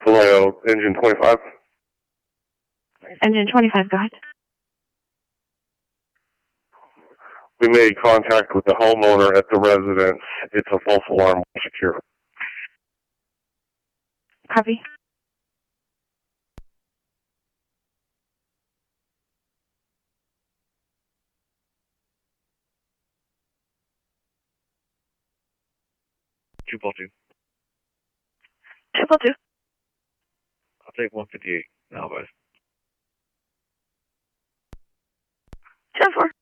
Vallejo, engine 25. Engine 25, go ahead. We made contact with the homeowner at the residence. It's a false alarm. Secure. Copy. Two ball two. 222. I'll take 158 now, guys. 10-4.